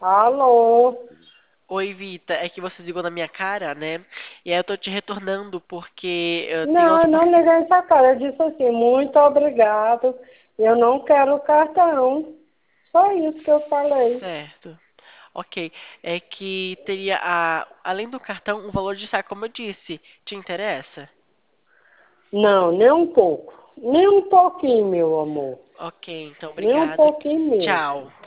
Alô? Oi, Vita, é que você ligou na minha cara, né? E aí eu tô te retornando porque tem Não, outra eu não oportunidade. liguei essa cara. Eu disse assim, muito obrigado. Eu não quero o cartão. Só isso que eu falei. Certo. Ok. É que teria, além do cartão, um valor de saque, como eu disse. Te interessa? Não, nem um pouco. Nem um pouquinho, meu amor. Ok, então Nem um obrigado. pouquinho mesmo. Tchau.